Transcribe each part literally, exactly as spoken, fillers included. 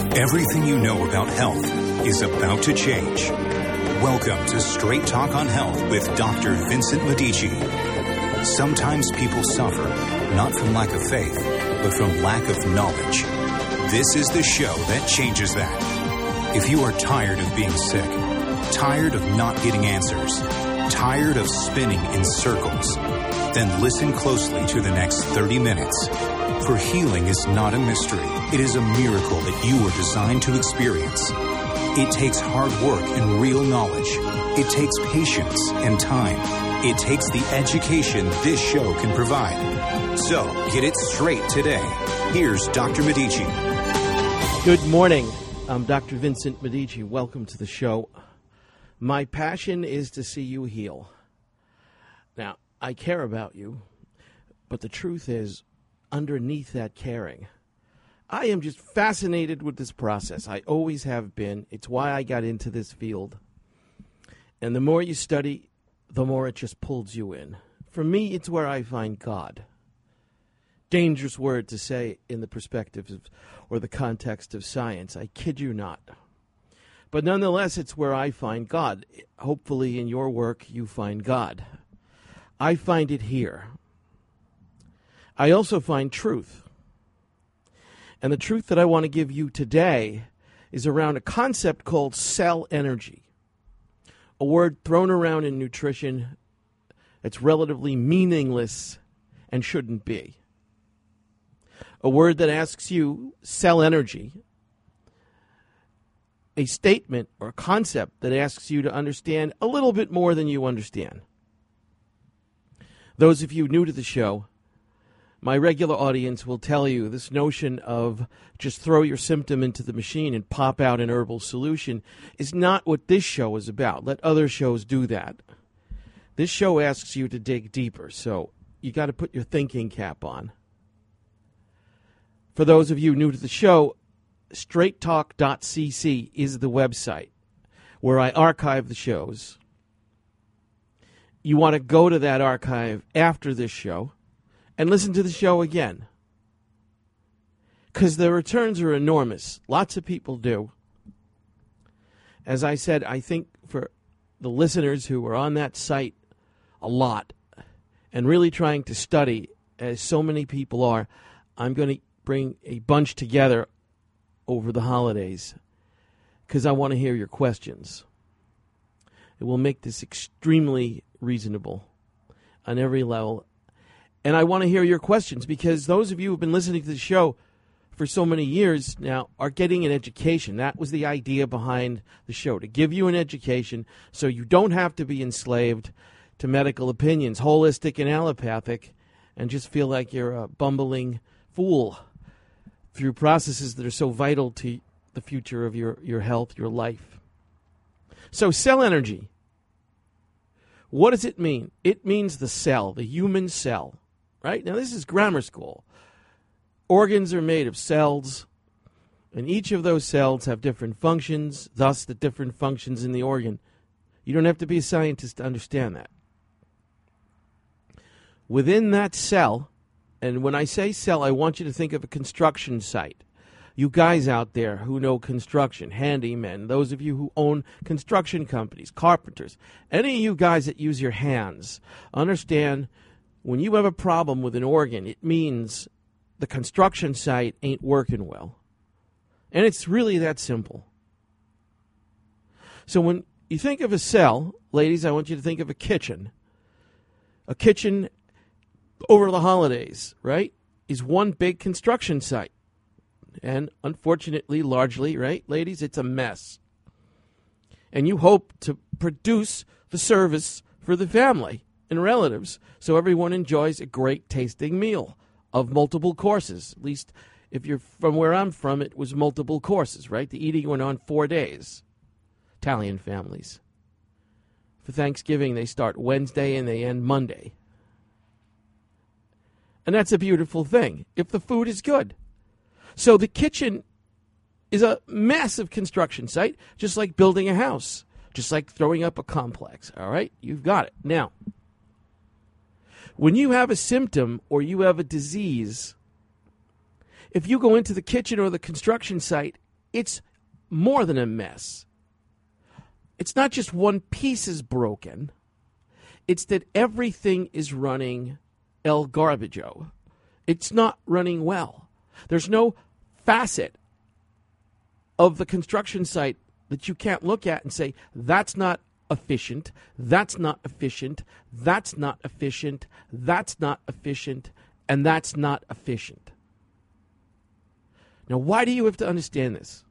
Everything you know about health is about to change. Welcome to Straight Talk on Health with Doctor Vincent Medici. Sometimes people suffer, not from lack of faith, but from lack of knowledge. This is the show that changes that. If you are tired of being sick, tired of not getting answers, tired of spinning in circles, then listen closely to the next thirty minutes. For healing is not a mystery. It is a miracle that you were designed to experience. It takes hard work and real knowledge. It takes patience and time. It takes the education this show can provide. So, get it straight today. Here's Doctor Medici. Good morning. I'm Doctor Vincent Medici. Welcome to the show. My passion is to see you heal. Now, I care about you, but the truth is, underneath that caring, I am just fascinated with this process. I always have been. It's why I got into this field. And the more you study, the more it just pulls you in. For me, it's where I find God. Dangerous word to say in the perspective of, or the context of science. I kid you not. But nonetheless, it's where I find God. Hopefully in your work, you find God. I find it here. I also find truth. And the truth that I want to give you today is around a concept called cell energy, a word thrown around in nutrition that's relatively meaningless and shouldn't be. A word that asks you, cell energy, a statement or a concept that asks you to understand a little bit more than you understand. Those of you new to the show, my regular audience will tell you this notion of just throw your symptom into the machine and pop out an herbal solution is not what this show is about. Let other shows do that. This show asks you to dig deeper, so you got to put your thinking cap on. For those of you new to the show, straight talk dot c c is the website where I archive the shows. You want to go to that archive after this show and listen to the show again, because the returns are enormous. Lots of people do. As I said, I think for the listeners who are on that site a lot and really trying to study, as so many people are, I'm going to bring a bunch together over the holidays because I want to hear your questions. It will make this extremely reasonable on every level. And I want to hear your questions because those of you who have been listening to the show for so many years now are getting an education. That was the idea behind the show, to give you an education so you don't have to be enslaved to medical opinions, holistic and allopathic, and just feel like you're a bumbling fool through processes that are so vital to the future of your, your health, your life. So cell energy, what does it mean? It means the cell, the human cell. Right? Now, this is grammar school. Organs are made of cells, and each of those cells have different functions, thus the different functions in the organ. You don't have to be a scientist to understand that. Within that cell, and when I say cell, I want you to think of a construction site. You guys out there who know construction, handymen, those of you who own construction companies, carpenters, any of you guys that use your hands, understand when you have a problem with an organ, it means the construction site ain't working well. And it's really that simple. So when you think of a cell, ladies, I want you to think of a kitchen. A kitchen over the holidays, right, is one big construction site. And unfortunately, largely, right, ladies, it's a mess. And you hope to produce the service for the family and relatives so everyone enjoys a great tasting meal of multiple courses. At least if you're from where I'm from, it was multiple courses, right? The eating went on four days. Italian families. For Thanksgiving, they start Wednesday and they end Monday. And that's a beautiful thing if the food is good. So the kitchen is a massive construction site, just like building a house, just like throwing up a complex. All right? You've got it. Now, when you have a symptom or you have a disease, if you go into the kitchen or the construction site it's more than a mess. It's not just one piece is broken. It's that everything is running el garbageo. It's not running well. There's no facet of the construction site that you can't look at and say, that's not efficient, that's not efficient, that's not efficient, that's not efficient, and that's not efficient. Now, why do you have to understand this?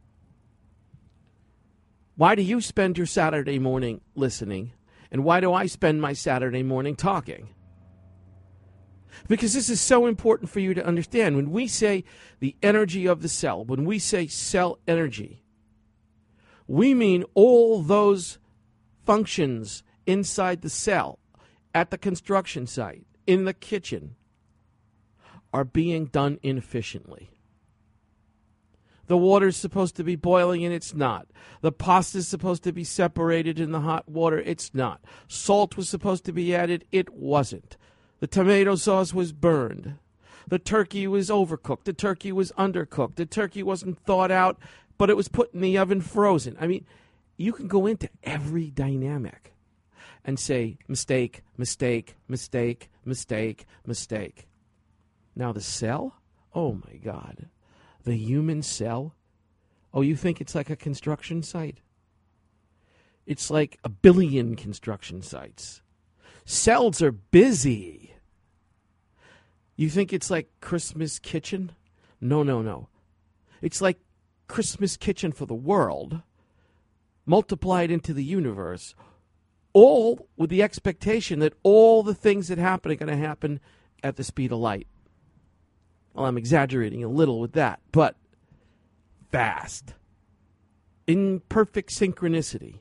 Why do you spend your Saturday morning listening? And why do I spend my Saturday morning talking? Because this is so important for you to understand. When we say the energy of the cell, when we say cell energy, we mean all those functions inside the cell, at the construction site, in the kitchen, are being done inefficiently. The water's supposed to be boiling and it's not. The pasta's supposed to be separated in the hot water. It's not. Salt was supposed to be added. It wasn't. The tomato sauce was burned. The turkey was overcooked. The turkey was undercooked. The turkey wasn't thawed out, but it was put in the oven frozen. I mean, you can go into every dynamic and say mistake, mistake, mistake, mistake, mistake. Now the cell? Oh my God. The human cell? Oh, you think it's like a construction site? It's like a billion construction sites. Cells are busy. You think it's like Christmas kitchen? No, no, no. It's like Christmas kitchen for the world, multiplied into the universe, all with the expectation that all the things that happen are going to happen at the speed of light. Well, I'm exaggerating a little with that, but fast, in perfect synchronicity.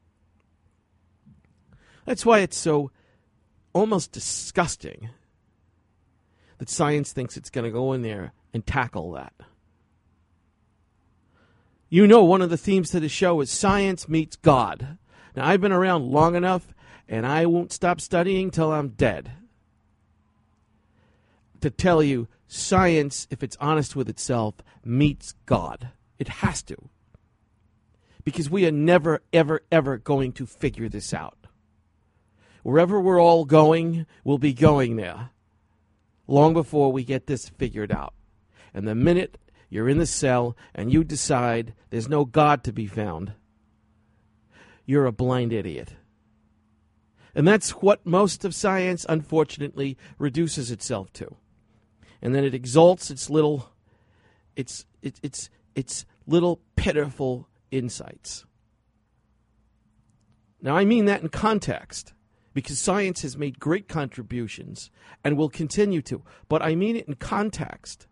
That's why it's so almost disgusting that science thinks it's going to go in there and tackle that. You know, one of the themes to the show is science meets God. Now, I've been around long enough, and I won't stop studying till I'm dead, to tell you science, if it's honest with itself, meets God. It has to. Because we are never, ever, ever going to figure this out. Wherever we're all going, we'll be going there long before we get this figured out. And the minute you're in the cell and you decide there's no God to be found, you're a blind idiot. And that's what most of science, unfortunately, reduces itself to. And then it exalts its little, its its its its little pitiful insights. Now, I mean that in context, because science has made great contributions and will continue to. But I mean it in context.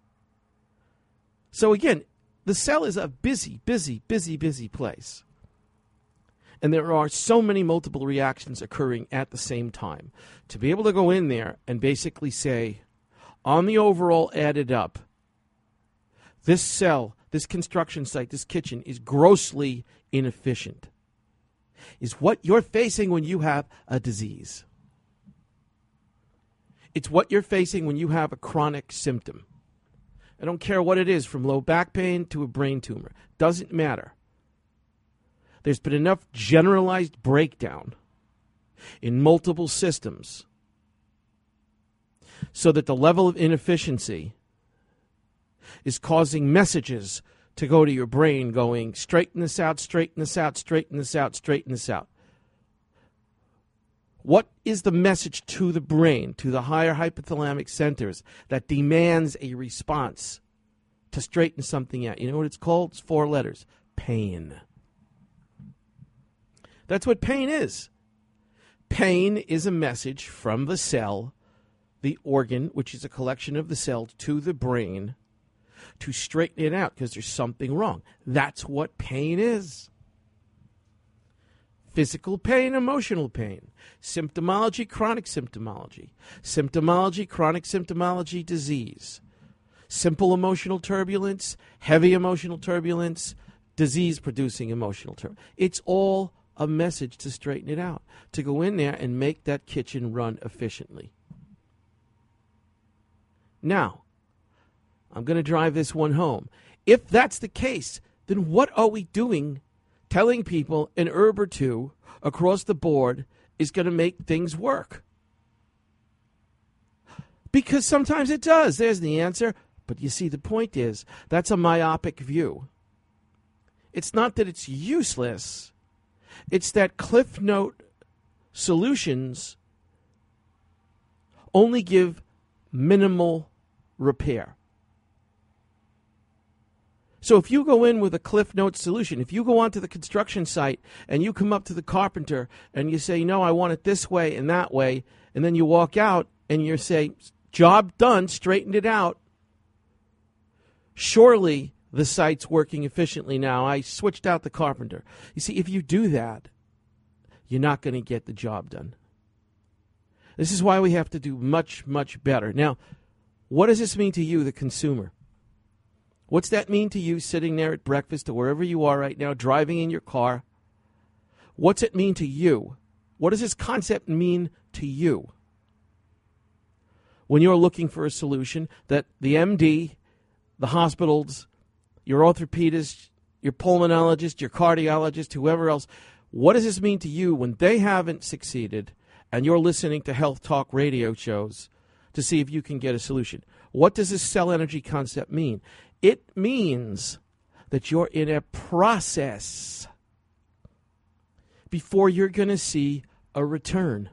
So again, the cell is a busy, busy, busy, busy place. And there are so many multiple reactions occurring at the same time. To be able to go in there and basically say, on the overall added up, this cell, this construction site, this kitchen is grossly inefficient, is what you're facing when you have a disease. It's what you're facing when you have a chronic symptom. I don't care what it is, from low back pain to a brain tumor. Doesn't matter. There's been enough generalized breakdown in multiple systems so that the level of inefficiency is causing messages to go to your brain going, straighten this out, straighten this out, straighten this out, straighten this out. What is the message to the brain, to the higher hypothalamic centers that demands a response to straighten something out? You know what it's called? It's four letters. Pain. That's what pain is. Pain is a message from the cell, the organ, which is a collection of the cells, to the brain to straighten it out because there's something wrong. That's what pain is. Physical pain, emotional pain. Symptomology, chronic symptomology. Symptomology, chronic symptomology, disease. Simple emotional turbulence, heavy emotional turbulence, disease-producing emotional turbulence. It's all a message to straighten it out, to go in there and make that kitchen run efficiently. Now, I'm going to drive this one home. If that's the case, then what are we doing telling people an herb or two across the board is going to make things work? Because sometimes it does. There's the answer. But you see, the point is, that's a myopic view. It's not that it's useless. It's that Cliff Note solutions only give minimal repair. So if you go in with a Cliff Note solution, if you go onto the construction site and you come up to the carpenter and you say, no, I want it this way and that way, and then you walk out and you say, job done, straightened it out, surely the site's working efficiently now. I switched out the carpenter. You see, if you do that, you're not going to get the job done. This is why we have to do much, much better. Now, what does this mean to you, the consumer? What's that mean to you sitting there at breakfast or wherever you are right now, driving in your car? What's it mean to you? What does this concept mean to you? When you're looking for a solution that the M D, the hospitals, your orthopedist, your pulmonologist, your cardiologist, whoever else, what does this mean to you when they haven't succeeded and you're listening to health talk radio shows to see if you can get a solution? What does this cell energy concept mean? It means that you're in a process before you're going to see a return.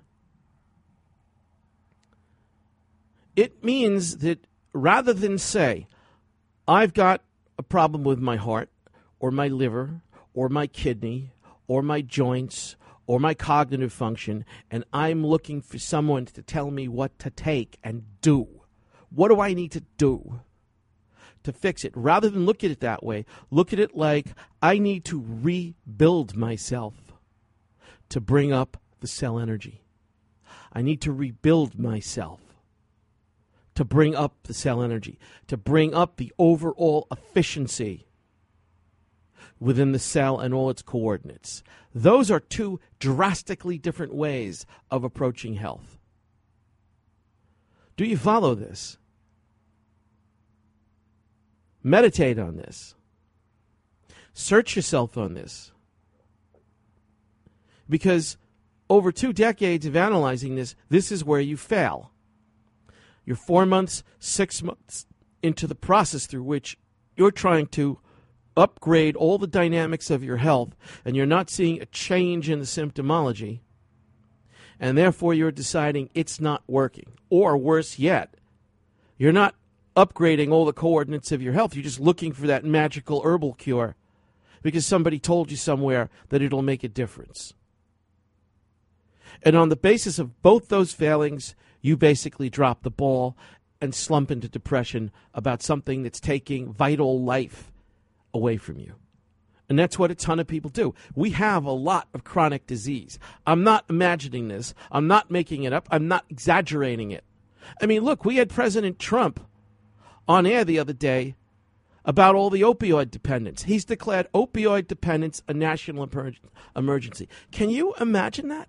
It means that rather than say, I've got a problem with my heart or my liver or my kidney or my joints or my cognitive function, and I'm looking for someone to tell me what to take and do. What do I need to do to fix it? Rather than look at it that way, look at it like I need to rebuild myself to bring up the cell energy. I need to rebuild myself to bring up the cell energy, to bring up the overall efficiency within the cell and all its coordinates. Those are two drastically different ways of approaching health. Do you follow this? Meditate on this. Search yourself on this. Because over two decades of analyzing this, this is where you fail. You're four months, six months into the process through which you're trying to upgrade all the dynamics of your health, and you're not seeing a change in the symptomology, and therefore you're deciding it's not working. Or worse yet, you're not upgrading all the coordinates of your health. You're just looking for that magical herbal cure because somebody told you somewhere that it'll make a difference. And on the basis of both those failings, you basically drop the ball and slump into depression about something that's taking vital life away from you. And that's what a ton of people do. We have a lot of chronic disease. I'm not imagining this. I'm not making it up. I'm not exaggerating it. I mean, look, we had President Trump on air the other day about all the opioid dependence. He's declared opioid dependence a national emergency. Can you imagine that?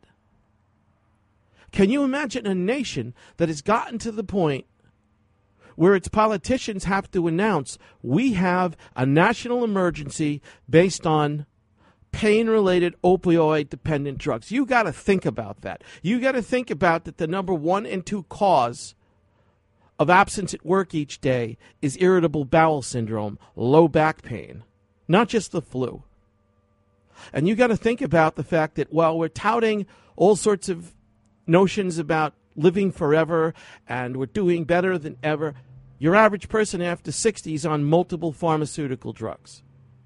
Can you imagine a nation that has gotten to the point where its politicians have to announce, we have a national emergency based on pain-related opioid-dependent drugs? You got to think about that. You got to think about that the number one and two cause of absence at work each day is irritable bowel syndrome, low back pain, not just the flu. And you got to think about the fact that while we're touting all sorts of notions about living forever and we're doing better than ever, your average person after sixty is on multiple pharmaceutical drugs.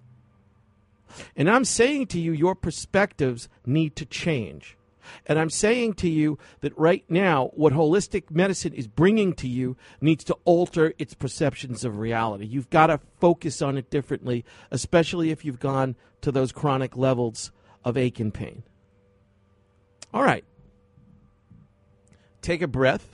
And I'm saying to you, your perspectives need to change. And I'm saying to you that right now, what holistic medicine is bringing to you needs to alter its perceptions of reality. You've got to focus on it differently, especially if you've gone to those chronic levels of ache and pain. All right. Take a breath.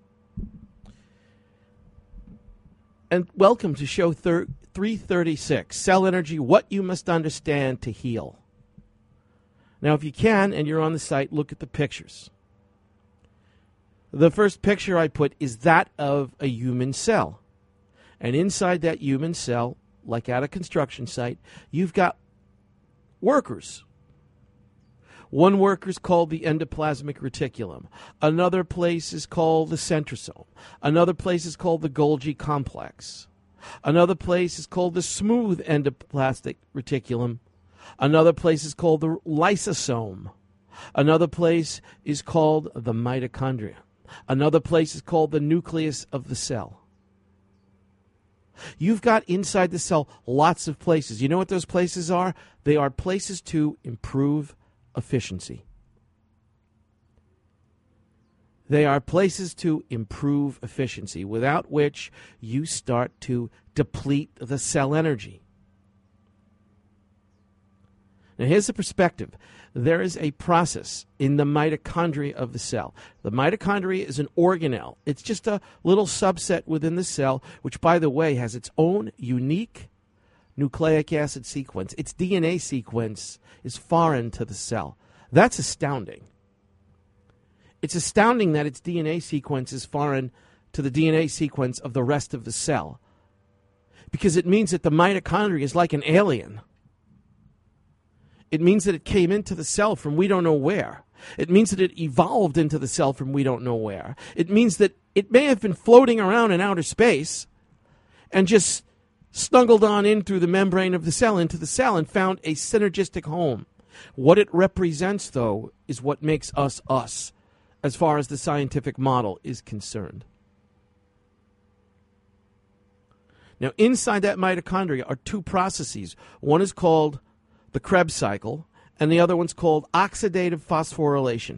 And welcome to show three thirty-six, Cell Energy, What You Must Understand to Heal. Now, if you can, and you're on the site, look at the pictures. The first picture I put is that of a human cell. And inside that human cell like at a construction site, you've got workers. One worker is called the endoplasmic reticulum. Another place is called the centrosome. Another place is called the Golgi complex. Another place is called the smooth endoplasmic reticulum. Another place is called the lysosome. Another place is called the mitochondria. Another place is called the nucleus of the cell. You've got inside the cell lots of places. You know what those places are? They are places to improve efficiency. They are places to improve efficiency, without which you start to deplete the cell energy. Now, here's the perspective. There is a process in the mitochondria of the cell. The mitochondria is an organelle. It's just a little subset within the cell, which, by the way, has its own unique nucleic acid sequence. Its D N A sequence is foreign to the cell. That's astounding. It's astounding that its D N A sequence is foreign to the D N A sequence of the rest of the cell, because it means that the mitochondria is like an alien. It means that it came into the cell from we don't know where. It means that it evolved into the cell from we don't know where. It means that it may have been floating around in outer space and just snuggled on in through the membrane of the cell into the cell and found a synergistic home. What it represents, though, is what makes us us, as far as the scientific model is concerned. Now, inside that mitochondria are two processes. One is called the Krebs cycle, and the other one's called oxidative phosphorylation.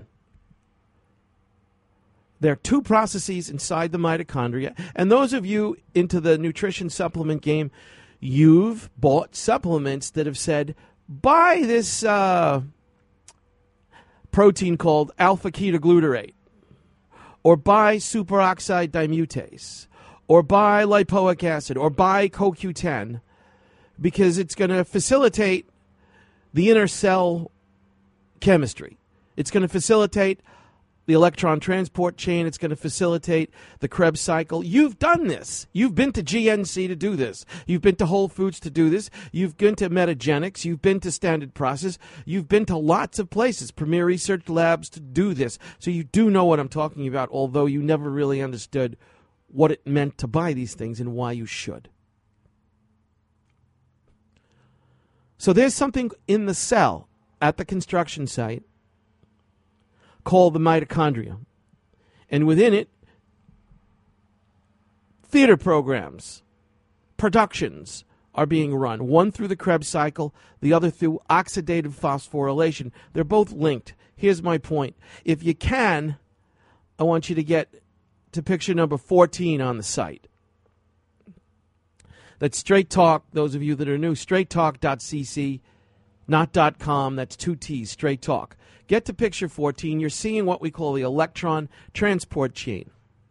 There are two processes inside the mitochondria, and those of you into the nutrition supplement game, you've bought supplements that have said, buy this uh, protein called alpha-ketoglutarate, or buy superoxide dimutase, or buy lipoic acid, or buy C O Q ten, because it's going to facilitate the inner cell chemistry. It's going to facilitate the electron transport chain. It's going to facilitate the Krebs cycle. You've done this. You've been to G N C to do this. You've been to Whole Foods to do this. You've been to Metagenics. You've been to Standard Process. You've been to lots of places, Premier Research Labs, to do this. So you do know what I'm talking about, although you never really understood what it meant to buy these things and why you should. So there's something in the cell at the construction site called the mitochondria. And within it, theater programs, productions are being run. One through the Krebs cycle, the other through oxidative phosphorylation. They're both linked. Here's my point. If you can, I want you to get to picture number fourteen on the site. That's Straight Talk, those of you that are new, straight talk dot c c, not .com, that's two T's, Straight Talk. Get to picture fourteen, you're seeing what we call the electron transport chain.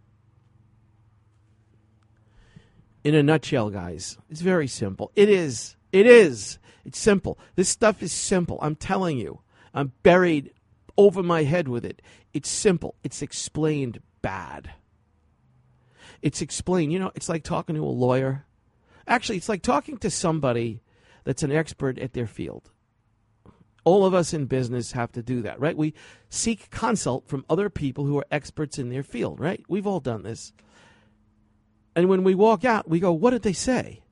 In a nutshell, guys, it's very simple. It is. It is. It's simple. This stuff is simple. I'm telling you. I'm buried over my head with it. It's simple. It's explained bad. It's explained. You know, it's like talking to a lawyer. Actually, it's like talking to somebody that's an expert at their field. All of us in business have to do that, right? We seek consult from other people who are experts in their field, right? We've all done this. And when we walk out, we go, what did they say?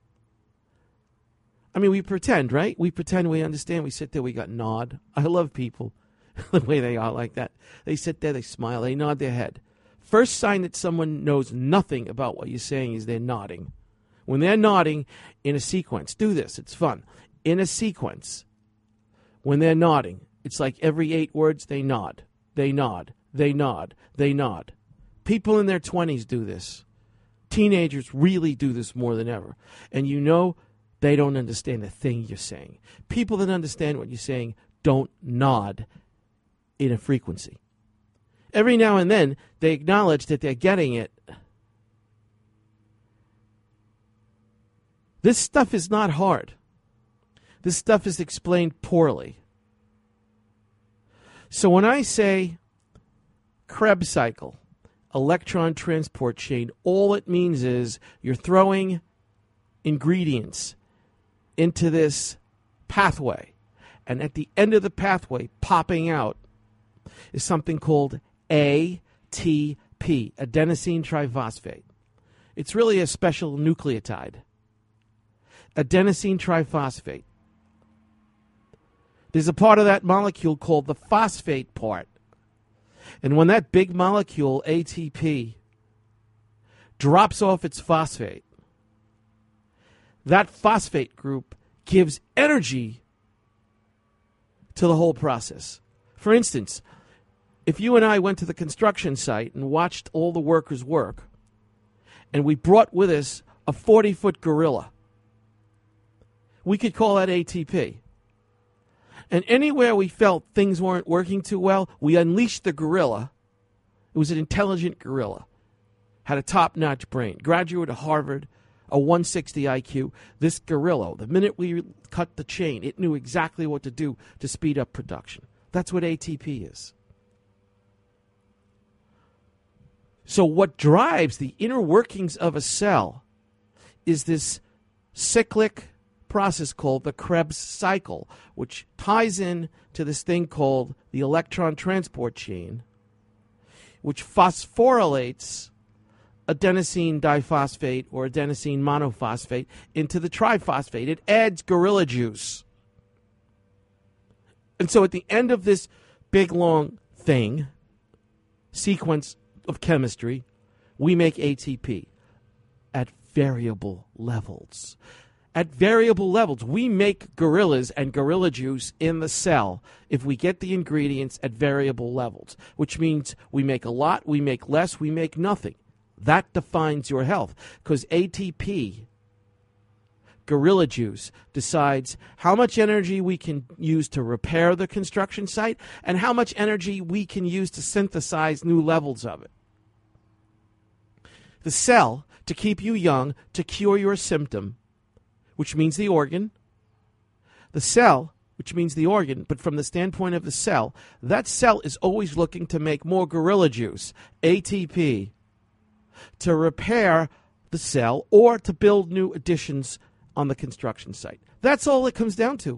I mean, we pretend, right? We pretend we understand. We sit there, we got nod. I love people the way they are like that. They sit there, they smile, they nod their head. First sign that someone knows nothing about what you're saying is they're nodding. When they're nodding in a sequence, do this, it's fun. In a sequence, when they're nodding, it's like every eight words they nod, they nod, they nod, they nod. People in their twenties do this. Teenagers really do this more than ever. And you know they don't understand the thing you're saying. People that understand what you're saying don't nod in a frequency. Every now and then, they acknowledge that they're getting it. This stuff is not hard. This stuff is explained poorly. So when I say Krebs cycle, electron transport chain, all it means is you're throwing ingredients into this pathway. And at the end of the pathway, popping out, is something called A T P, adenosine triphosphate. It's really a special nucleotide. Adenosine triphosphate. There's a part of that molecule called the phosphate part. And when that big molecule, A T P, drops off its phosphate, that phosphate group gives energy to the whole process. For instance, if you and I went to the construction site and watched all the workers work, and we brought with us a forty-foot gorilla, we could call that A T P. And anywhere we felt things weren't working too well, we unleashed the gorilla. It was an intelligent gorilla. Had a top-notch brain. Graduate of Harvard, a one sixty I Q. This gorilla, the minute we cut the chain, it knew exactly what to do to speed up production. That's what A T P is. So what drives the inner workings of a cell is this cyclic process called the Krebs cycle, which ties in to this thing called the electron transport chain, which phosphorylates adenosine diphosphate or adenosine monophosphate into the triphosphate. It adds gorilla juice. And so at the end of this big, long thing, sequence of chemistry, we make A T P at variable levels. At variable levels, we make gorillas and gorilla juice in the cell if we get the ingredients at variable levels, which means we make a lot, we make less, we make nothing. That defines your health, because A T P, gorilla juice, decides how much energy we can use to repair the construction site and how much energy we can use to synthesize new levels of it. The cell, to keep you young, to cure your symptom, which means the organ, the cell, which means the organ, but from the standpoint of the cell, that cell is always looking to make more gorilla juice, A T P, to repair the cell or to build new additions on the construction site. That's all it comes down to.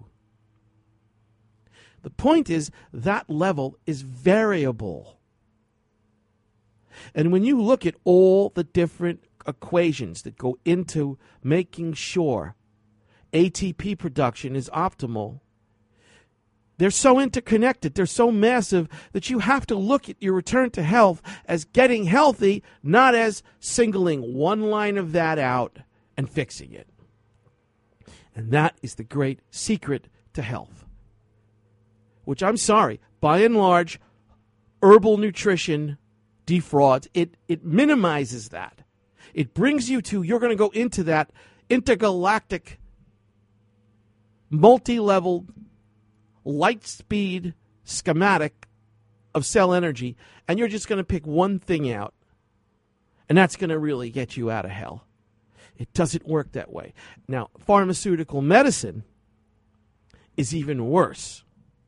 The point is that level is variable. And when you look at all the different equations that go into making sure A T P production is optimal, they're so interconnected, they're so massive that you have to look at your return to health as getting healthy, not as singling one line of that out and fixing it. And that is the great secret to health, which, I'm sorry, by and large, herbal nutrition defrauds. It, it minimizes that. It brings you to, you're going to go into that intergalactic, multi-level, light speed schematic of cell energy, and you're just going to pick one thing out, and that's going to really get you out of hell. It doesn't work that way. Now, pharmaceutical medicine is even worse.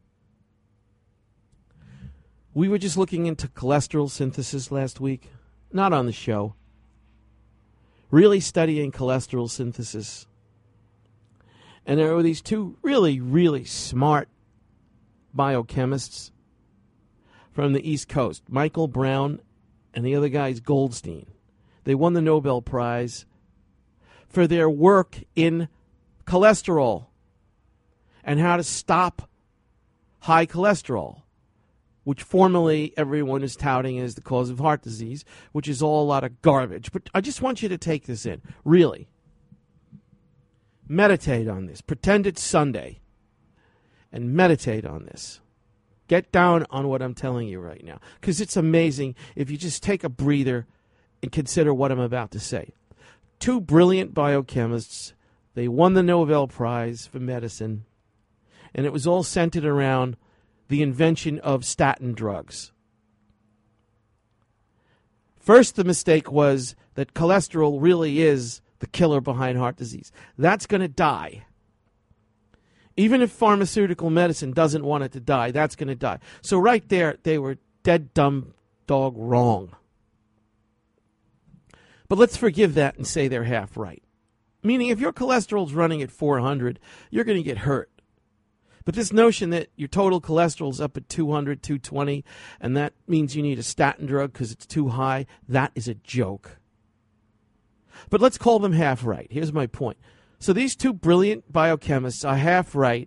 We were just looking into cholesterol synthesis last week, not on the show, really studying cholesterol synthesis. And there were these two really, really smart biochemists from the East Coast, Michael Brown and the other guy's Goldstein. They won the Nobel Prize for their work in cholesterol and how to stop high cholesterol, which formerly everyone is touting as the cause of heart disease, which is all a lot of garbage. But I just want you to take this in, really. Meditate on this. Pretend it's Sunday and meditate on this. Get down on what I'm telling you right now, because it's amazing if you just take a breather and consider what I'm about to say. Two brilliant biochemists, they won the Nobel Prize for medicine, and it was all centered around the invention of statin drugs. First, the mistake was that cholesterol really is the killer behind heart disease. That's going to die. Even if pharmaceutical medicine doesn't want it to die, that's going to die. So right there, they were dead dumb dog wrong. But let's forgive that and say they're half right. Meaning if your cholesterol's running at four hundred, you're going to get hurt. But this notion that your total cholesterol's up at two hundred, two twenty, and that means you need a statin drug because it's too high, that is a joke. But let's call them half right. Here's my point. So these two brilliant biochemists are half right,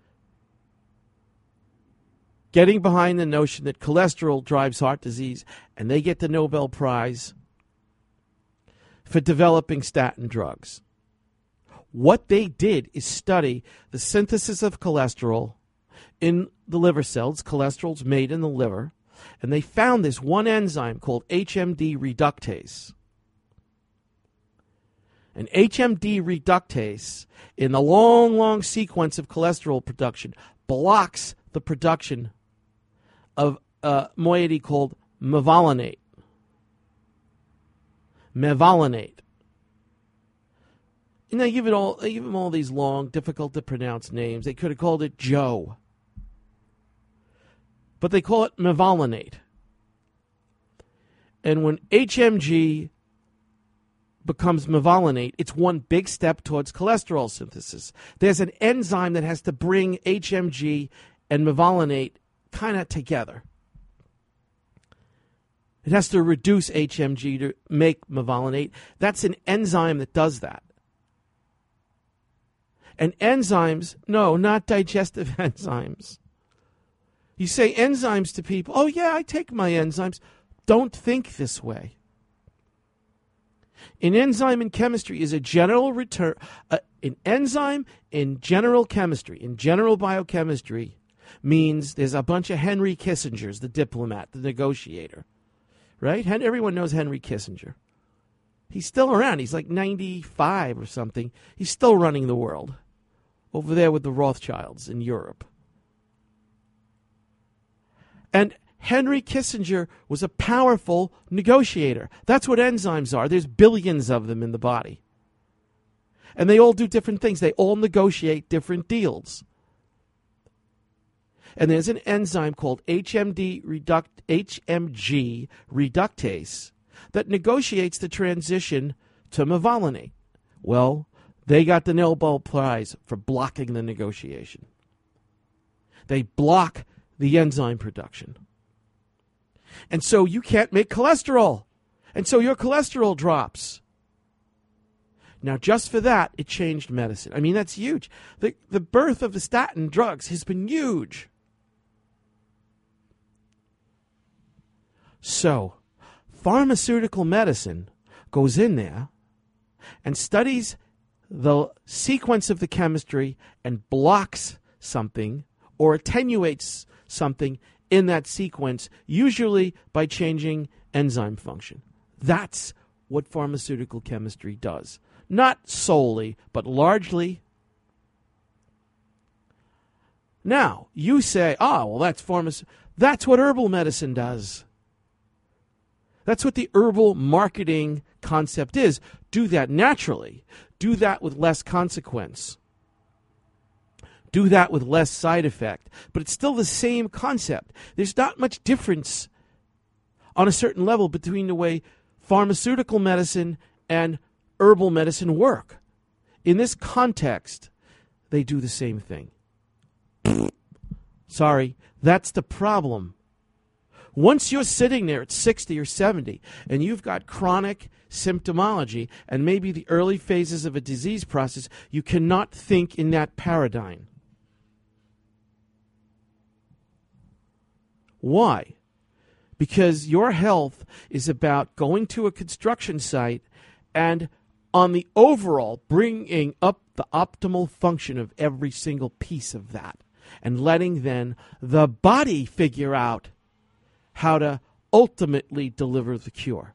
getting behind the notion that cholesterol drives heart disease, and they get the Nobel Prize for developing statin drugs. What they did is study the synthesis of cholesterol in the liver cells. Cholesterol's made in the liver. And they found this one enzyme called H M D reductase. And H M D reductase, in the long, long sequence of cholesterol production, blocks the production of a moiety called mevalonate. Mevalonate. And they give it all. They give them all these long, difficult to pronounce names. They could have called it Joe, but they call it mevalonate. And when H M G becomes mevalonate, it's one big step towards cholesterol synthesis. There's an enzyme that has to bring H M G and mevalonate kind of together. It has to reduce H M G to make mevalonate. That's an enzyme that does that. And enzymes, no, not digestive enzymes. You say enzymes to people, oh yeah, I take my enzymes. Don't think this way. An enzyme in chemistry is a general return. Uh, an enzyme in general chemistry, in general biochemistry, means there's a bunch of Henry Kissingers, the diplomat, the negotiator. Right? Everyone knows Henry Kissinger. He's still around. He's like ninety-five or something. He's still running the world. Over there with the Rothschilds in Europe. And Henry Kissinger was a powerful negotiator. That's what enzymes are. There's billions of them in the body. And they all do different things. They all negotiate different deals. And there's an enzyme called H M D reduct, H M G reductase that negotiates the transition to mevalonate. Well, they got the Nobel Prize for blocking the negotiation. They block the enzyme production. And so you can't make cholesterol. And so your cholesterol drops. Now, just for that, it changed medicine. I mean, that's huge. The, the birth of the statin drugs has been huge. So, pharmaceutical medicine goes in there and studies the sequence of the chemistry and blocks something or attenuates something in that sequence, usually by changing enzyme function. That's what pharmaceutical chemistry does. Not solely, but largely. Now, you say, oh, well, that's pharmac- That's what herbal medicine does. That's what the herbal marketing concept is. Do that naturally. Do that with less consequence. Do that with less side effect. But it's still the same concept. There's not much difference on a certain level between the way pharmaceutical medicine and herbal medicine work. In this context, they do the same thing. Sorry, that's the problem. Once you're sitting there at sixty or seventy and you've got chronic symptomology and maybe the early phases of a disease process, you cannot think in that paradigm. Why? Because your health is about going to a construction site and on the overall bringing up the optimal function of every single piece of that and letting then the body figure out how to ultimately deliver the cure.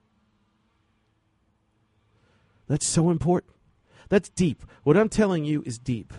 That's so important. That's deep. What I'm telling you is deep.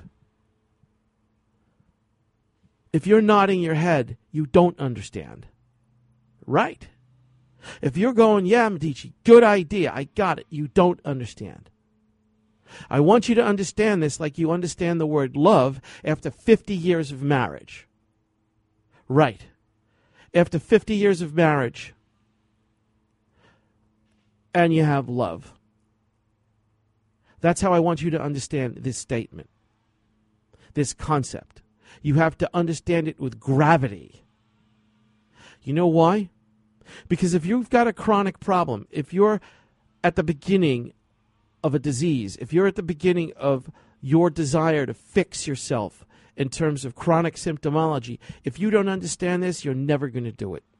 If you're nodding your head, you don't understand. Right? If you're going, yeah, Medici, good idea, I got it, you don't understand. I want you to understand this like you understand the word love after fifty years of marriage. Right. After fifty years of marriage, and you have love. That's how I want you to understand this statement, this concept. You have to understand it with gravity. You know why? Because if you've got a chronic problem, if you're at the beginning of a disease, if you're at the beginning of your desire to fix yourself in terms of chronic symptomology, if you don't understand this, you're never going to do it.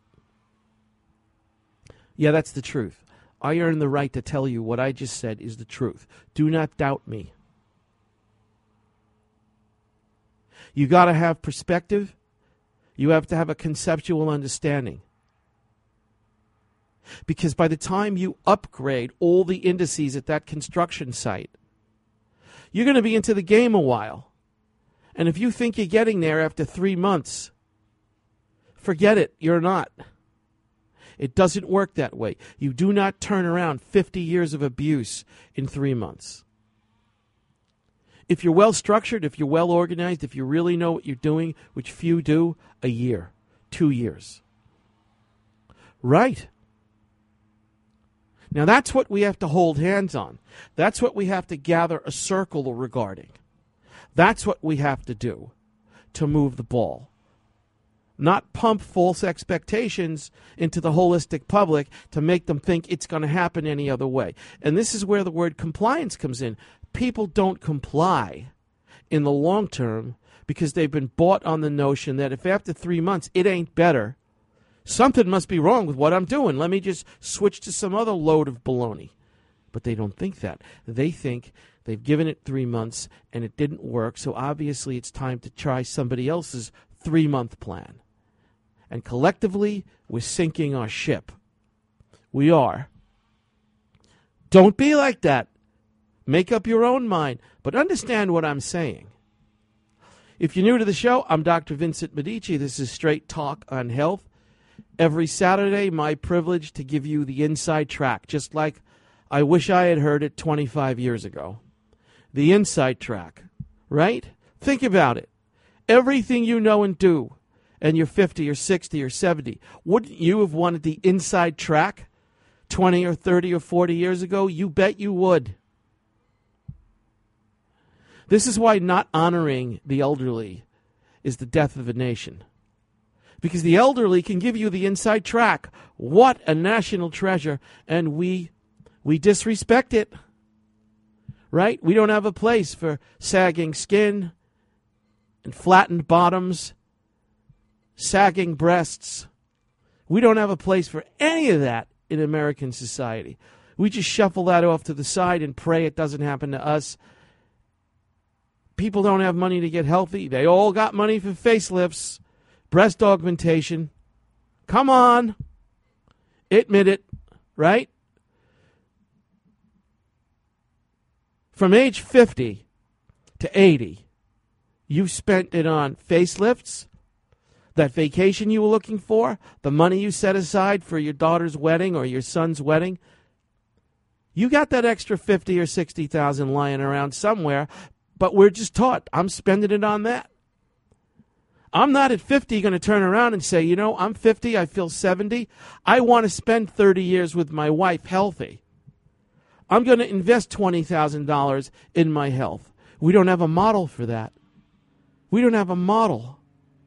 Yeah, that's the truth. I earn the right to tell you what I just said is the truth. Do not doubt me. You got to have perspective. You have to have a conceptual understanding. Because by the time you upgrade all the indices at that construction site, you're going to be into the game a while. And if you think you're getting there after three months, forget it. You're not. It doesn't work that way. You do not turn around fifty years of abuse in three months. If you're well structured, if you're well organized, if you really know what you're doing, which few do, a year, two years. Right. Now that's what we have to hold hands on. That's what we have to gather a circle regarding. That's what we have to do to move the ball. Not pump false expectations into the holistic public to make them think it's going to happen any other way. And this is where the word compliance comes in. People don't comply in the long term because they've been bought on the notion that if after three months it ain't better, something must be wrong with what I'm doing. Let me just switch to some other load of baloney. But they don't think that. They think they've given it three months and it didn't work, so obviously it's time to try somebody else's three-month plan. And collectively, we're sinking our ship. We are. Don't be like that. Make up your own mind, but understand what I'm saying. If you're new to the show, I'm Doctor Vincent Medici. This is Straight Talk on Health. Every Saturday, my privilege to give you the inside track, just like I wish I had heard it twenty-five years ago. The inside track, right? Think about it. Everything you know and do, and you're fifty or sixty or seventy, wouldn't you have wanted the inside track twenty or thirty or forty years ago? You bet you would. This is why not honoring the elderly is the death of a nation. Because the elderly can give you the inside track. What a national treasure. And we we disrespect it. Right? We don't have a place for sagging skin and flattened bottoms, sagging breasts. We don't have a place for any of that in American society. We just shuffle that off to the side and pray it doesn't happen to us. People don't have money to get healthy. They all got money for facelifts, breast augmentation. Come on. Admit it, right? From age fifty to eighty, you spent it on facelifts, that vacation you were looking for, the money you set aside for your daughter's wedding or your son's wedding. You got that extra fifty or sixty thousand lying around somewhere, but we're just taught I'm spending it on that. I'm not at fifty going to turn around and say, you know, I'm fifty, I feel seventy. I want to spend thirty years with my wife healthy. I'm going to invest twenty thousand dollars in my health. We don't have a model for that. We don't have a model.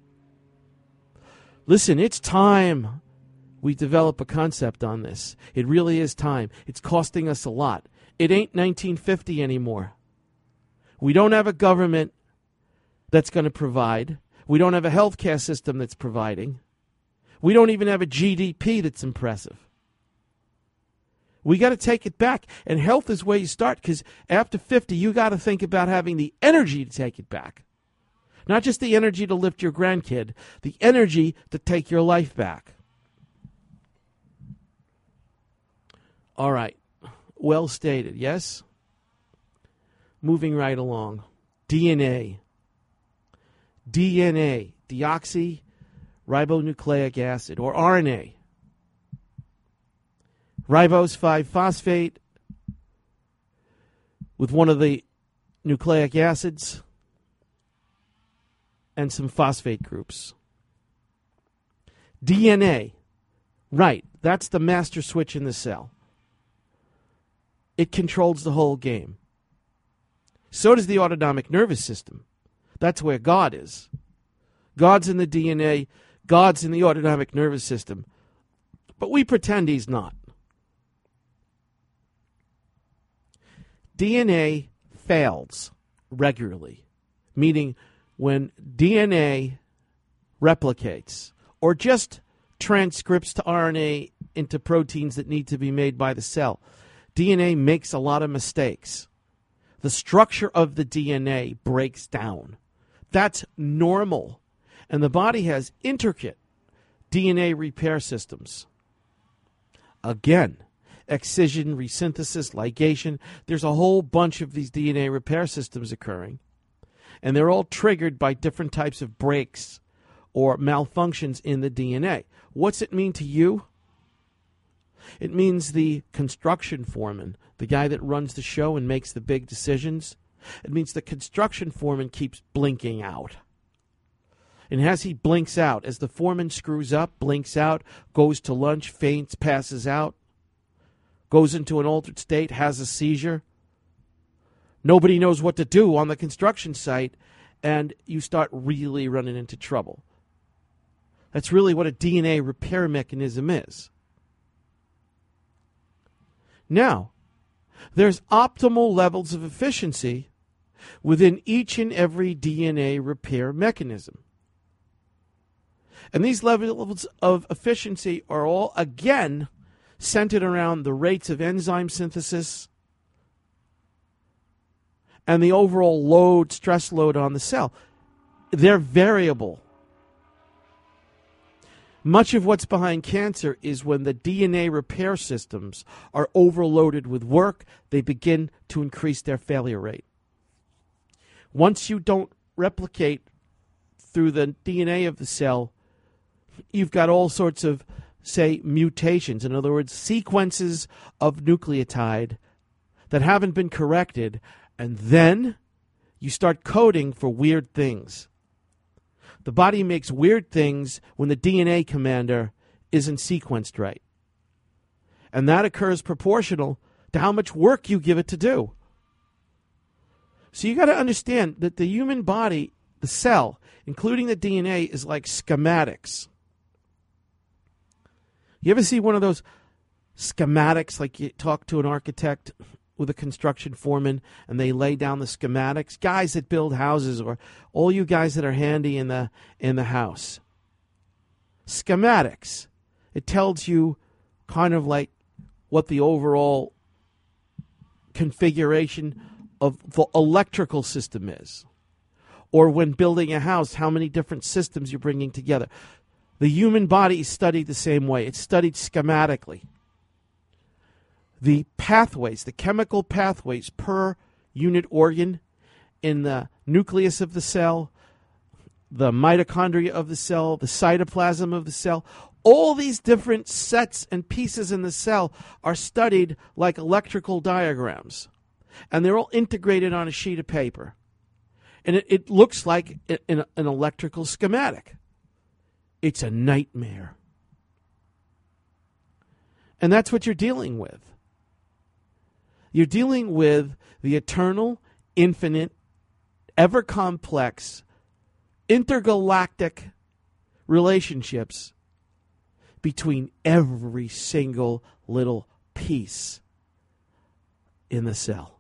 Listen, it's time we develop a concept on this. It really is time. It's costing us a lot. It ain't nineteen fifty anymore. We don't have a government that's going to provide. We don't have a healthcare system that's providing. We don't even have a G D P that's impressive. We got to take it back. And health is where you start, because after fifty, you got to think about having the energy to take it back. Not just the energy to lift your grandkid, the energy to take your life back. All right. Well stated, yes? Moving right along. D N A. D N A, deoxyribonucleic acid, or R N A. Ribose five phosphate with one of the nucleic acids and some phosphate groups. D N A, right, that's the master switch in the cell. It controls the whole game. So does the autonomic nervous system. That's where God is. God's in the D N A. God's in the autonomic nervous system. But we pretend he's not. D N A fails regularly, meaning when D N A replicates or just transcripts to R N A into proteins that need to be made by the cell, D N A makes a lot of mistakes. The structure of the D N A breaks down. That's normal. And the body has intricate D N A repair systems. Again, excision, resynthesis, ligation. There's a whole bunch of these D N A repair systems occurring. And they're all triggered by different types of breaks or malfunctions in the D N A. What's it mean to you? It means the construction foreman, the guy that runs the show and makes the big decisions. It means the construction foreman keeps blinking out. And as he blinks out, as the foreman screws up, blinks out, goes to lunch, faints, passes out, goes into an altered state, has a seizure, nobody knows what to do on the construction site, and you start really running into trouble. That's really what a D N A repair mechanism is. Now, there's optimal levels of efficiency within each and every D N A repair mechanism. And these levels of efficiency are all, again, centered around the rates of enzyme synthesis and the overall load, stress load on the cell. They're variable. Much of what's behind cancer is when the D N A repair systems are overloaded with work, they begin to increase their failure rate. Once you don't replicate through the D N A of the cell, you've got all sorts of, say, mutations. In other words, sequences of nucleotide that haven't been corrected, and then you start coding for weird things. The body makes weird things when the D N A commander isn't sequenced right. And that occurs proportional to how much work you give it to do. So you got to understand that the human body, the cell, including the D N A, is like schematics. You ever see one of those schematics, like you talk to an architect with a construction foreman and they lay down the schematics? Guys that build houses, or all you guys that are handy in the in the house. Schematics. It tells you kind of like what the overall configuration of the electrical system is. Or when building a house, how many different systems you're bringing together. The human body is studied the same way. It's studied schematically. The pathways, the chemical pathways per unit organ in the nucleus of the cell, the mitochondria of the cell, the cytoplasm of the cell, all these different sets and pieces in the cell are studied like electrical diagrams. And they're all integrated on a sheet of paper. And it, it looks like an, an electrical schematic. It's a nightmare. And that's what you're dealing with. You're dealing with the eternal, infinite, ever complex, intergalactic relationships between every single little piece in the cell.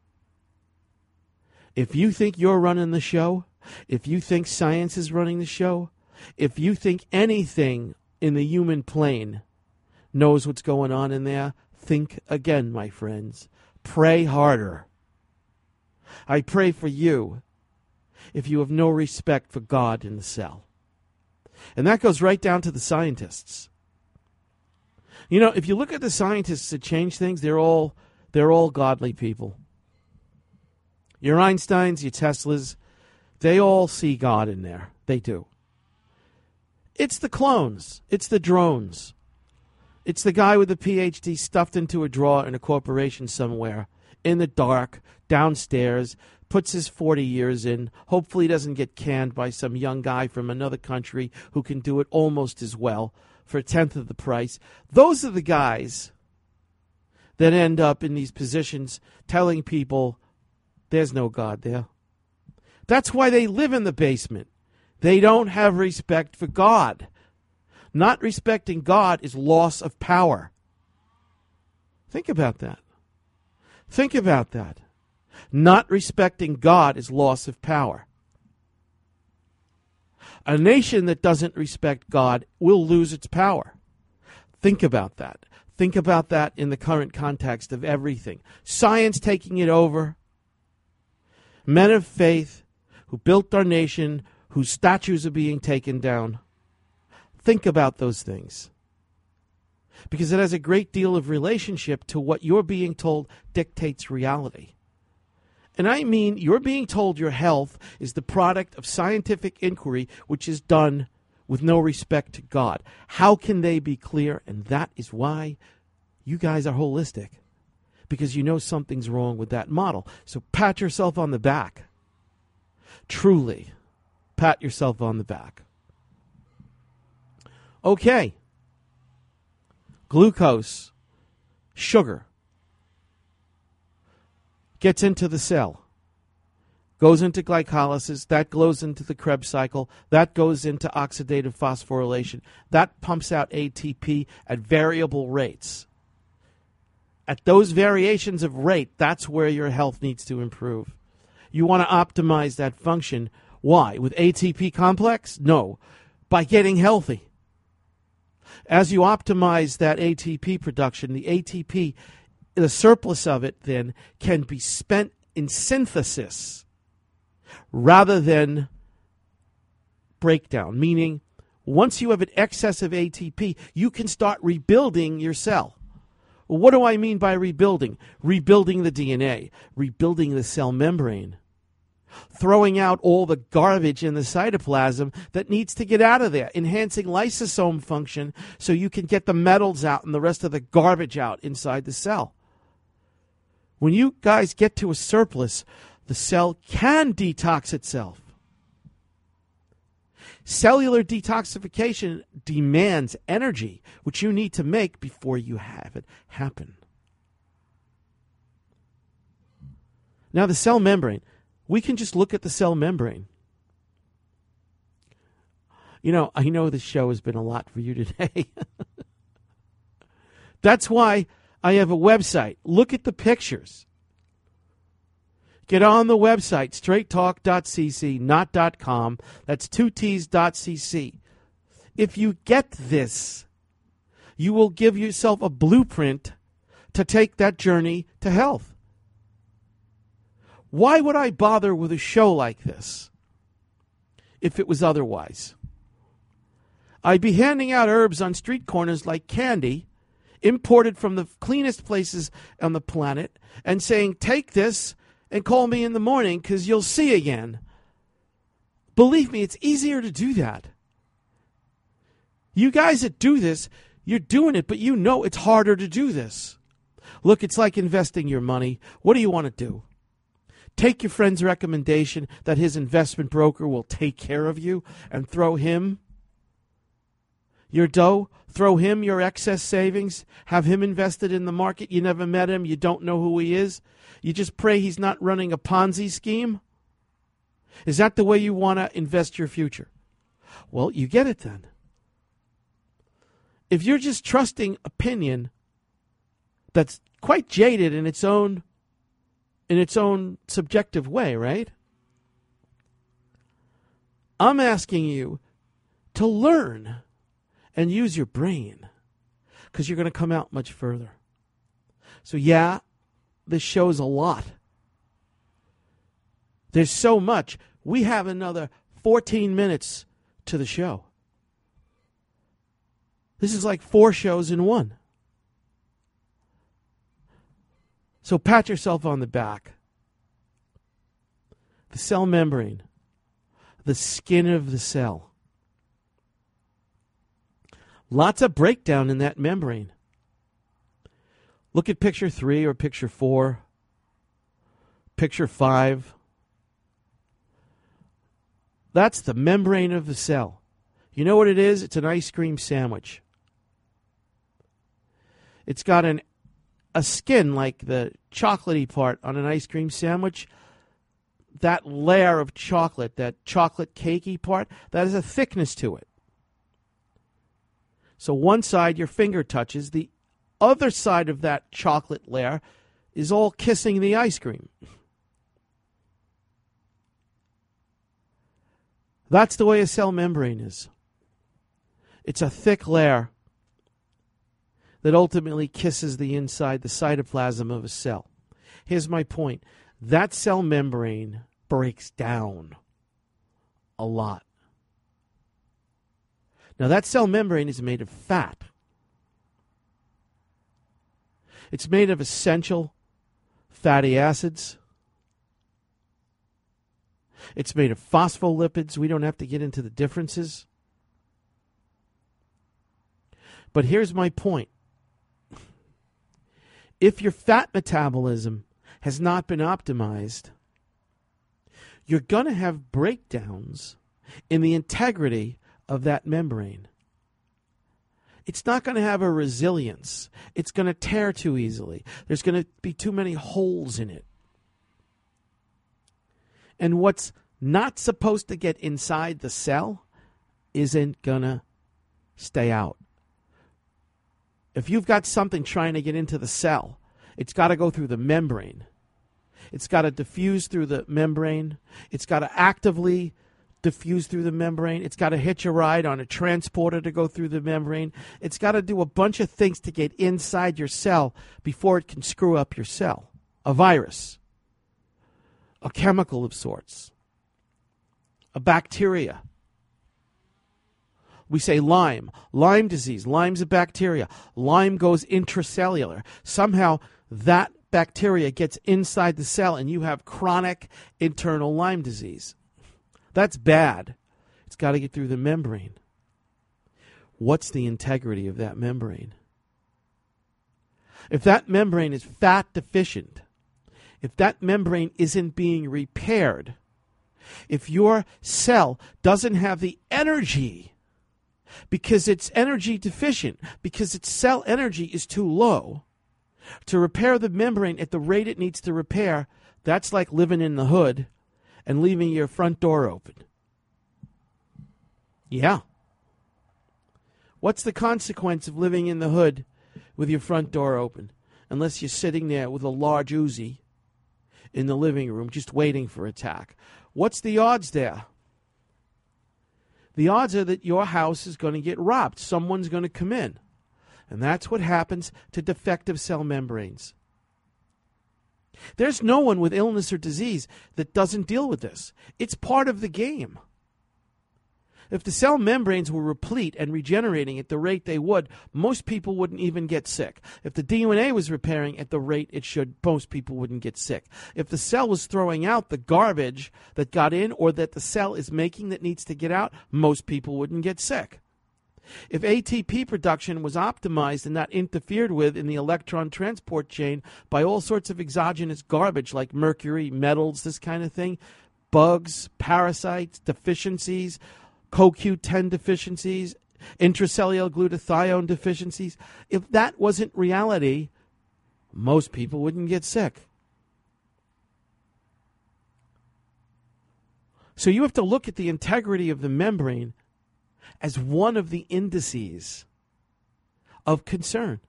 If you think you're running the show, if you think science is running the show, if you think anything in the human plane knows what's going on in there, think again, my friends. Pray harder. I pray for you if you have no respect for God in the cell. And that goes right down to the scientists. You know, if you look at the scientists that change things, they're all they're all godly people. Your Einsteins, your Teslas, they all see God in there. They do. It's the clones. It's the drones. It's the guy with a P H D stuffed into a drawer in a corporation somewhere, in the dark, downstairs, puts his forty years in, hopefully doesn't get canned by some young guy from another country who can do it almost as well for a tenth of the price. Those are the guys that end up in these positions telling people There's no God there. That's why they live in the basement. They don't have respect for God. Not respecting God is loss of power. Think about that. Think about that. Not respecting God is loss of power. A nation that doesn't respect God will lose its power. Think about that. Think about that in the current context of everything. Science taking it over. Men of faith who built our nation, whose statues are being taken down. Think about those things. Because it has a great deal of relationship to what you're being told dictates reality. And I mean, you're being told your health is the product of scientific inquiry, which is done with no respect to God. How can they be clear? And that is why you guys are holistic. Because you know something's wrong with that model. So pat yourself on the back. Truly, pat yourself on the back. Okay. Glucose, sugar, gets into the cell, goes into glycolysis, that goes into the Krebs cycle, that goes into oxidative phosphorylation, that pumps out A T P at variable rates. At those variations of rate, that's where your health needs to improve. You want to optimize that function. Why? With A T P complex? No. By getting healthy. As you optimize that A T P production, the A T P, the surplus of it then can be spent in synthesis rather than breakdown. Meaning, once you have an excess of A T P, you can start rebuilding your cell. What do I mean by rebuilding? Rebuilding the D N A, rebuilding the cell membrane, throwing out all the garbage in the cytoplasm that needs to get out of there, enhancing lysosome function so you can get the metals out and the rest of the garbage out inside the cell. When you guys get to a surplus, the cell can detox itself. Cellular detoxification demands energy, which you need to make before you have it happen. Now, the cell membrane. We can just look at the cell membrane. You know, I know this show has been a lot for you today. That's why I have a website. Look at the pictures. Get on the website, straight talk dot c c, not .com. That's two T's dot c c. If you get this, you will give yourself a blueprint to take that journey to health. Why would I bother with a show like this if it was otherwise? I'd be handing out herbs on street corners like candy, imported from the cleanest places on the planet, and saying, take this and call me in the morning because you'll see again. Believe me, it's easier to do that. You guys that do this, you're doing it, but you know it's harder to do this. Look, it's like investing your money. What do you want to do? Take your friend's recommendation that his investment broker will take care of you and throw him your dough, throw him your excess savings, have him invested in the market. You never met him. You don't know who he is. You just pray he's not running a Ponzi scheme. Is that the way you want to invest your future? Well, you get it then. If you're just trusting opinion that's quite jaded in its own in its own subjective way, right? I'm asking you to learn and use your brain because you're going to come out much further. So yeah, this show's a lot. There's so much. We have another fourteen minutes to the show. This is like four shows in one. So pat yourself on the back. The cell membrane, the skin of the cell. Lots of breakdown in that membrane. Look at picture three or picture four, picture five. That's the membrane of the cell. You know what it is? It's an ice cream sandwich. It's got an a skin like the chocolatey part on an ice cream sandwich, that layer of chocolate, that chocolate cakey part, that has a thickness to it. So one side your finger touches, the other side of that chocolate layer is all kissing the ice cream. That's the way a cell membrane is. It's a thick layer that ultimately kisses the inside, the cytoplasm of a cell. Here's my point. That cell membrane breaks down a lot. Now, that cell membrane is made of fat. It's made of essential fatty acids. It's made of phospholipids. We don't have to get into the differences. But here's my point. If your fat metabolism has not been optimized, you're going to have breakdowns in the integrity of that membrane. It's not going to have a resilience. It's going to tear too easily. There's going to be too many holes in it. And what's not supposed to get inside the cell isn't going to stay out. If you've got something trying to get into the cell, it's got to go through the membrane. It's got to diffuse through the membrane. It's got to actively diffuse through the membrane. It's got to hitch a ride on a transporter to go through the membrane. It's got to do a bunch of things to get inside your cell before it can screw up your cell. A virus, a chemical of sorts, a bacteria. We say Lyme, Lyme disease. Lyme's a bacteria. Lyme goes intracellular. Somehow that bacteria gets inside the cell and you have chronic internal Lyme disease. That's bad. It's got to get through the membrane. What's the integrity of that membrane? If that membrane is fat deficient, if that membrane isn't being repaired, if your cell doesn't have the energy because it's energy deficient, because its cell energy is too low to repair the membrane at the rate it needs to repair, that's like living in the hood and leaving your front door open. Yeah. What's the consequence of living in the hood with your front door open? Unless you're sitting there with a large Uzi in the living room just waiting for attack. What's the odds there? The odds are that your house is going to get robbed. Someone's going to come in. And that's what happens to defective cell membranes. There's no one with illness or disease that doesn't deal with this. It's part of the game. If the cell membranes were replete and regenerating at the rate they would, most people wouldn't even get sick. If the D N A was repairing at the rate it should, most people wouldn't get sick. If the cell was throwing out the garbage that got in or that the cell is making that needs to get out, most people wouldn't get sick. If A T P production was optimized and not interfered with in the electron transport chain by all sorts of exogenous garbage like mercury, metals, this kind of thing, bugs, parasites, deficiencies, C O Q ten deficiencies, intracellular glutathione deficiencies, if that wasn't reality, most people wouldn't get sick. So you have to look at the integrity of the membrane as one of the indices of concern.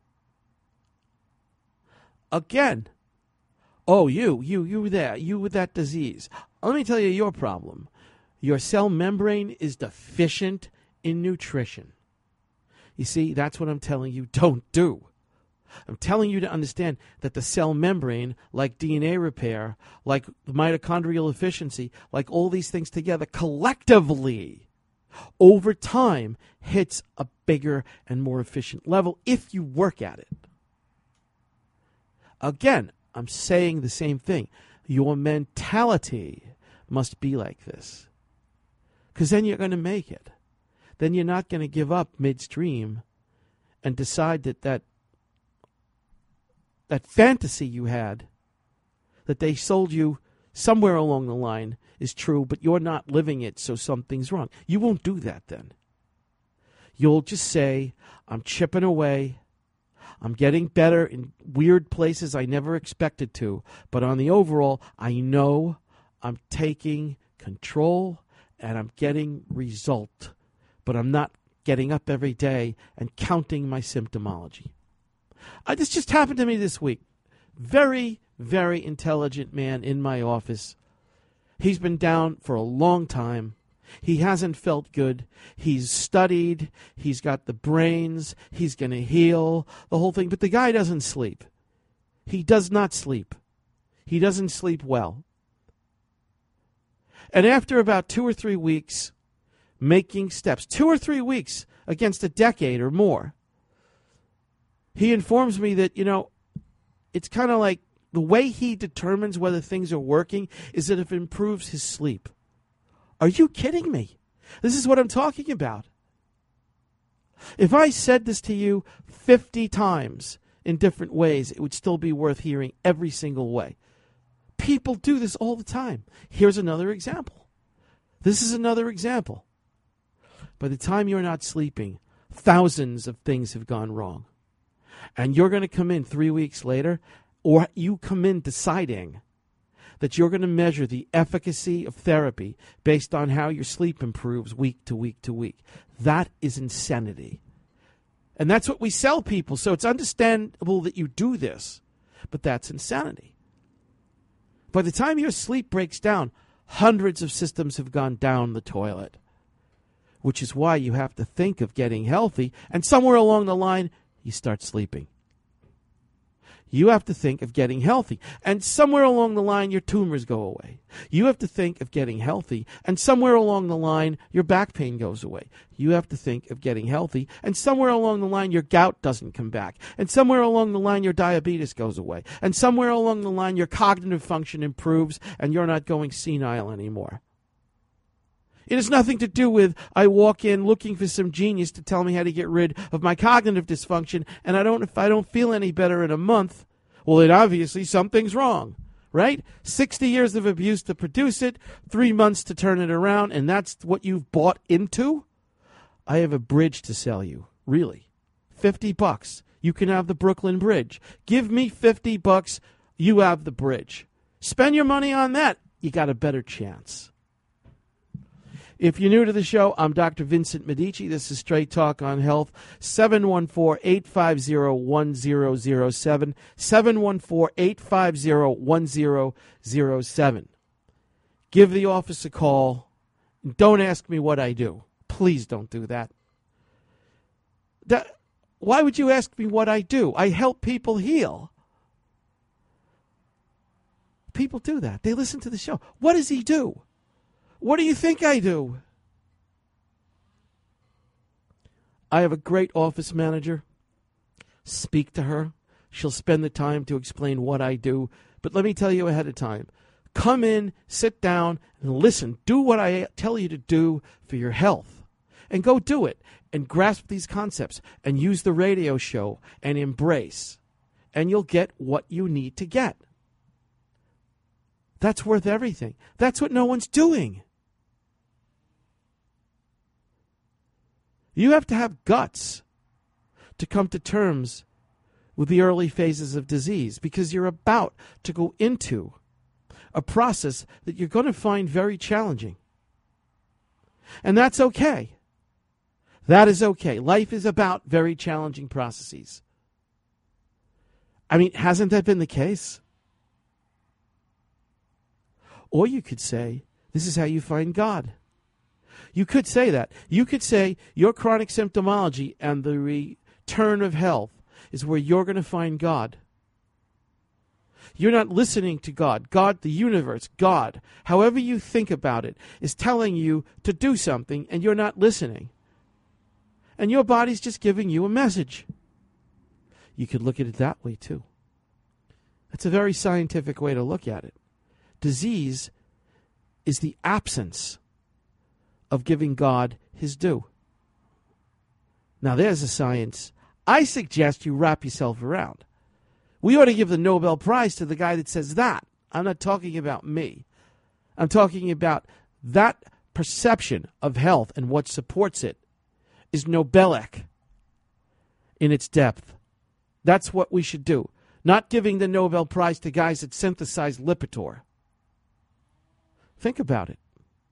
Again, oh, you, you, you there, you with that disease. Let me tell you your problem. Your cell membrane is deficient in nutrition. You see, that's what I'm telling you don't do. I'm telling you to understand that the cell membrane, like D N A repair, like mitochondrial efficiency, like all these things together, collectively, over time, hits a bigger and more efficient level if you work at it. Again, I'm saying the same thing. Your mentality must be like this. Because then you're going to make it. Then you're not going to give up midstream and decide that that, that fantasy you had, that they sold you somewhere along the line, is true, but you're not living it, so something's wrong. You won't do that then. You'll just say, I'm chipping away. I'm getting better in weird places I never expected to. But on the overall, I know I'm taking control and I'm getting result, but I'm not getting up every day and counting my symptomology. Uh, this just happened to me this week. Very, very intelligent man in my office. He's been down for a long time. He hasn't felt good. He's studied. He's got the brains. He's going to heal, the whole thing. But the guy doesn't sleep. He does not sleep. He doesn't sleep well. And after about two or three weeks making steps, two or three weeks against a decade or more, he informs me that, you know, it's kind of like the way he determines whether things are working is that if it improves his sleep. Are you kidding me? This is what I'm talking about. If I said this to you fifty times in different ways, it would still be worth hearing every single way. People do this all the time. Here's another example. This is another example. By the time you're not sleeping, thousands of things have gone wrong. And you're going to come in three weeks later, or you come in deciding that you're going to measure the efficacy of therapy based on how your sleep improves week to week to week. That is insanity. And that's what we sell people. So it's understandable that you do this, but that's insanity. By the time your sleep breaks down, hundreds of systems have gone down the toilet, which is why you have to think of getting healthy, and somewhere along the line, you start sleeping. You have to think of getting healthy, and somewhere along the line, your tumors go away. You have to think of getting healthy, and somewhere along the line, your back pain goes away. You have to think of getting healthy, and somewhere along the line, your gout doesn't come back. And somewhere along the line, your diabetes goes away. And somewhere along the line, your cognitive function improves, and you're not going senile anymore. It has nothing to do with I walk in looking for some genius to tell me how to get rid of my cognitive dysfunction, and I don't if I don't feel any better in a month, well, then obviously something's wrong, right? sixty years of abuse to produce it, three months to turn it around, and that's what you've bought into? I have a bridge to sell you, really. fifty bucks. You can have the Brooklyn Bridge. Give me fifty bucks, you have the bridge. Spend your money on that. You got a better chance. If you're new to the show, I'm Doctor Vincent Medici. This is Straight Talk on Health. seven one four, eight five zero, one zero zero seven. seven one four, eight five zero, one zero zero seven. Give the office a call. Don't ask me what I do. Please don't do that. that. Why would you ask me what I do? I help people heal. People do that. They listen to the show. What does he do? What do you think I do? I have a great office manager. Speak to her. She'll spend the time to explain what I do. But let me tell you ahead of time. Come in, sit down, and listen. Do what I tell you to do for your health. And go do it. And grasp these concepts. And use the radio show. And embrace. And you'll get what you need to get. That's worth everything. That's what no one's doing. You have to have guts to come to terms with the early phases of disease because you're about to go into a process that you're going to find very challenging. And that's okay. That is okay. Life is about very challenging processes. I mean, hasn't that been the case? Or you could say, this is how you find God. You could say that. You could say your chronic symptomology and the return of health is where you're going to find God. You're not listening to God. God, the universe, God, however you think about it, is telling you to do something and you're not listening. And your body's just giving you a message. You could look at it that way too. That's a very scientific way to look at it. Disease is the absence of giving God his due. Now there's a science I suggest you wrap yourself around. We ought to give the Nobel Prize to the guy that says that. I'm not talking about me. I'm talking about that perception of health and what supports it is Nobelic in its depth. That's what we should do. Not giving the Nobel Prize to guys that synthesize Lipitor. Think about it.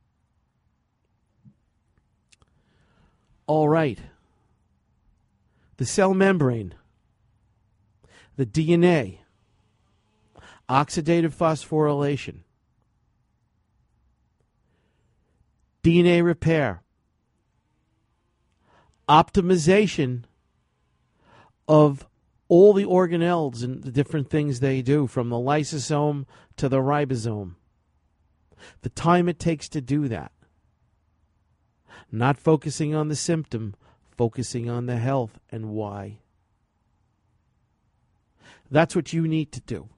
All right. The cell membrane, the D N A, oxidative phosphorylation, D N A repair, optimization of all the organelles and the different things they do, from the lysosome to the ribosome. The time it takes to do that. Not focusing on the symptom, focusing on the health and why. That's what you need to do.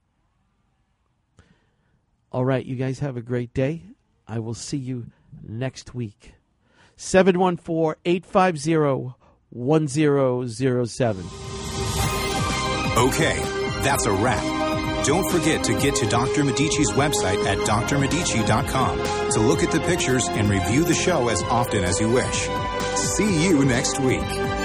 All right, you guys have a great day. I will see you next week. seven one four, eight five zero, one zero zero seven. Okay, that's a wrap. Don't forget to get to Doctor Medici's website at d r medici dot com to look at the pictures and review the show as often as you wish. See you next week.